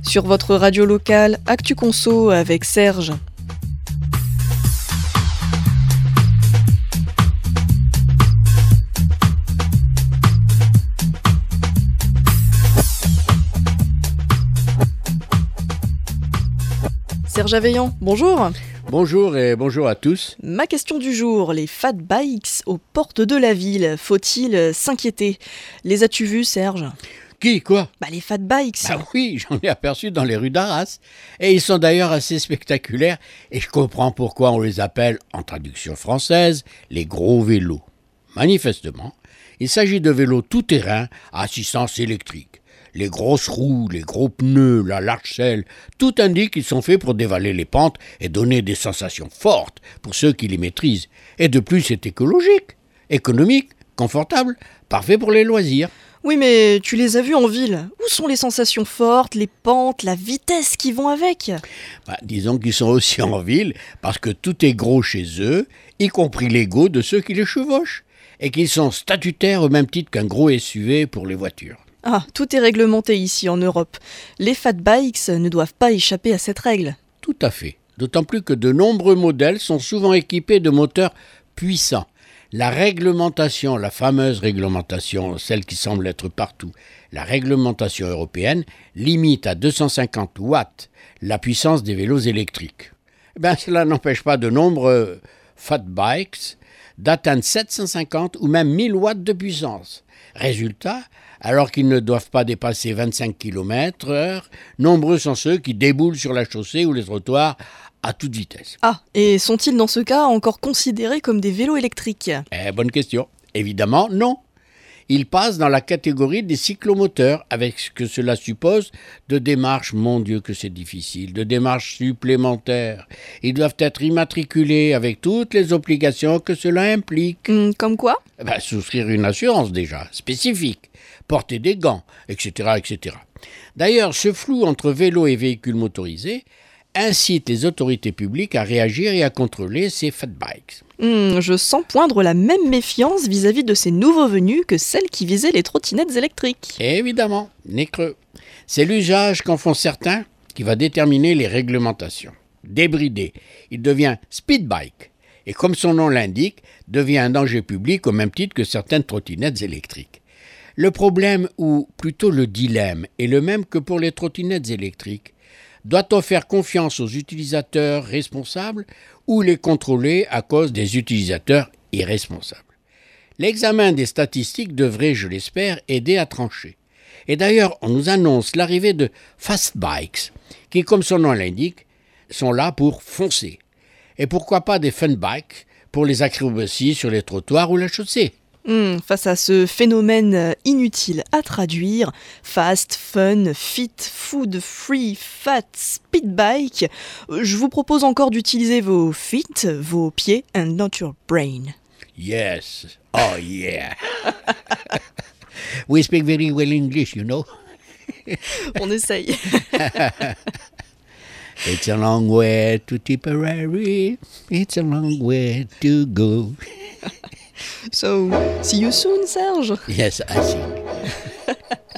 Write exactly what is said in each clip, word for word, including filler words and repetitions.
Sur votre radio locale, Actu Conso avec Serge. Serge Aveillant, bonjour. Bonjour et bonjour à tous. Ma question du jour, les fat bikes aux portes de la ville, faut-il s'inquiéter? Les as-tu vus, Serge? Qui, quoi? Bah les fat bikes. Bah oui, j'en ai aperçu dans les rues d'Arras. Et ils sont d'ailleurs assez spectaculaires et je comprends pourquoi on les appelle, en traduction française, les gros vélos. Manifestement, il s'agit de vélos tout-terrain à assistance électrique. Les grosses roues, les gros pneus, la large selle, tout indique qu'ils sont faits pour dévaler les pentes et donner des sensations fortes pour ceux qui les maîtrisent. Et de plus, c'est écologique, économique, confortable, parfait pour les loisirs. Oui, mais tu les as vus en ville. Où sont les sensations fortes, les pentes, la vitesse qui vont avec? Bah, disons qu'ils sont aussi en ville parce que tout est gros chez eux, y compris l'ego de ceux qui les chevauchent, et qu'ils sont statutaires au même titre qu'un gros S U V pour les voitures. Ah, tout est réglementé ici en Europe. Les fat bikes ne doivent pas échapper à cette règle. Tout à fait. D'autant plus que de nombreux modèles sont souvent équipés de moteurs puissants. La réglementation, la fameuse réglementation, celle qui semble être partout, la réglementation européenne, limite à deux cent cinquante watts la puissance des vélos électriques. Eh bien, cela n'empêche pas de nombreux fat bikes d'atteindre sept cent cinquante ou même mille watts de puissance. Résultat, alors qu'ils ne doivent pas dépasser vingt-cinq kilomètres heure, nombreux sont ceux qui déboulent sur la chaussée ou les trottoirs à toute vitesse. Ah, et sont-ils dans ce cas encore considérés comme des vélos électriques? Eh, bonne question. Évidemment, non. Ils passent dans la catégorie des cyclomoteurs, avec ce que cela suppose de démarches, mon Dieu que c'est difficile, de démarches supplémentaires. Ils doivent être immatriculés avec toutes les obligations que cela implique. Hum, comme quoi? Ben, souscrire une assurance déjà, spécifique, porter des gants, et cetera, et cetera. D'ailleurs, ce flou entre vélos et véhicules motorisés incite les autorités publiques à réagir et à contrôler ces fat bikes. Hum, je sens poindre la même méfiance vis-à-vis de ces nouveaux venus que celle qui visait les trottinettes électriques. Évidemment, nez creux. C'est l'usage qu'en font certains qui va déterminer les réglementations. Débridé, il devient speed bike et comme son nom l'indique, devient un danger public au même titre que certaines trottinettes électriques. Le problème, ou plutôt le dilemme, est le même que pour les trottinettes électriques. Doit-on faire confiance aux utilisateurs responsables ou les contrôler à cause des utilisateurs irresponsables? L'examen des statistiques devrait, je l'espère, aider à trancher. Et d'ailleurs, on nous annonce l'arrivée de fast bikes, qui, comme son nom l'indique, sont là pour foncer. Et pourquoi pas des fun bikes pour les acrobaties sur les trottoirs ou la chaussée? Hum, face à ce phénomène inutile à traduire, fast, fun, fit, food, free, fat, speed bike, je vous propose encore d'utiliser vos feet, vos pieds, and not your brain. Yes, oh yeah. We speak very well English, you know. On essaye. It's a long way to Tipperary, it's a long way to go. So, see you soon, Serge. Yes, I think.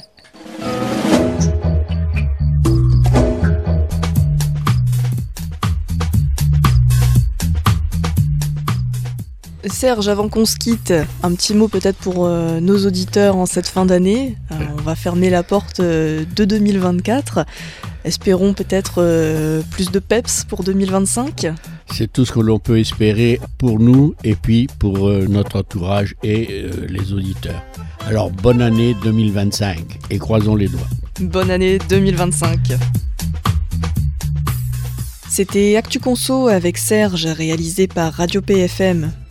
Serge, avant qu'on se quitte, un petit mot peut-être pour euh, nos auditeurs en cette fin d'année. Euh, on va fermer la porte euh, de deux mille vingt-quatre. Espérons peut-être euh, plus de peps pour deux mille vingt-cinq. C'est tout ce que l'on peut espérer pour nous et puis pour euh, notre entourage et euh, les auditeurs. Alors bonne année deux mille vingt-cinq et croisons les doigts. Bonne année deux mille vingt-cinq. C'était Actu Conso avec Serge, réalisé par Radio P F M.